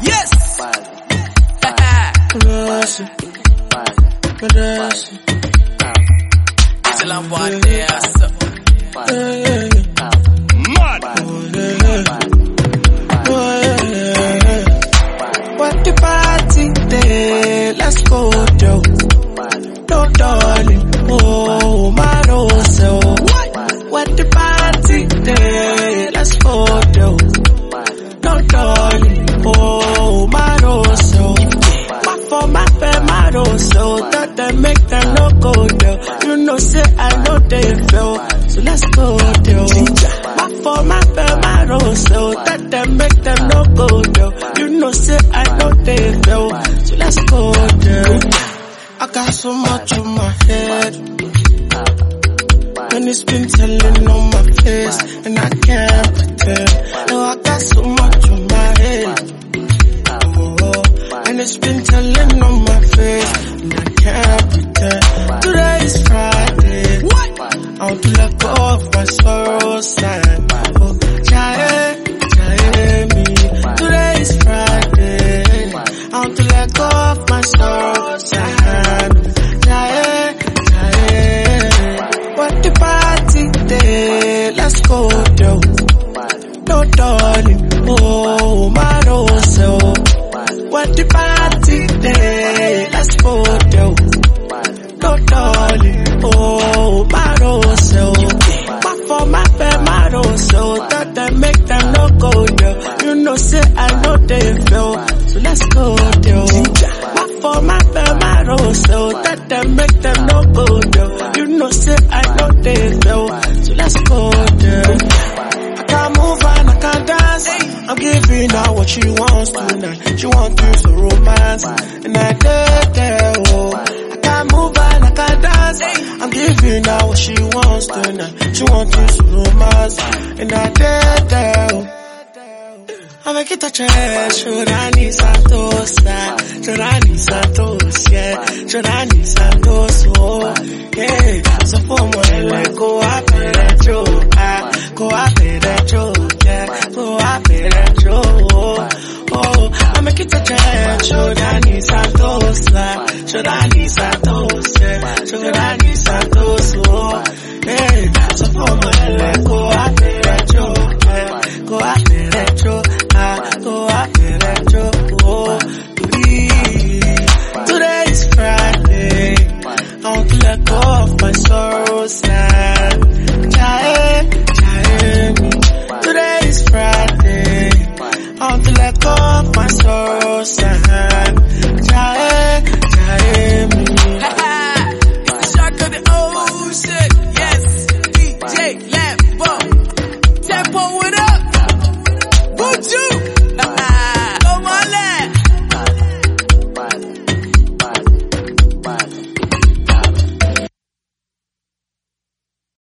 Yes. Till I'm one day, mad. What the party day? Let's go, Joe. No, darling. Oh, my rose. What the party day? Let's go, Joe. No, darling. Oh, my rose. My for my bed, my rose. That they make them no go there. You know, say I know they feel. So let's go there. My for my bed, my rose. That they make them no go there. You know, say I know they feel. So let's go there. I got so much on my head, and it's been telling on my face, and I can't pretend. No, I got so much on my head, and it's been telling on my face, and I can't pretend. Today is Friday, I want to let go of my sorrows and oh, jaye me. Today is Friday, I want to let go of my sorrows and what the party day? Let's go, Joe. No, darling. Oh, my rose. What the party day? Let's go, Joe. No, darling. Oh, my rose. My for my bed, my rose. That they make them no go there. You know, say I know they feel. So let's go, Joe. My for my bed, my rose. That they make them no go there. You know, say I know they feel. So let's go there. I can't move and I can't dance. I'm giving her what she wants tonight. She wants to use the romance, and I did there. Oh, I can't move and I can't dance. I'm giving her what she wants tonight. She wants to use the romance, and I did there. Oh. I make it a trash, Jorani Santos, Jorani Santos, yeah, Jorani Santos, oh, yeah. So for my go up and go up and yeah, go up and oh, I make it a trash, Jorani Santos, Jorani Santos, yeah, Jorani.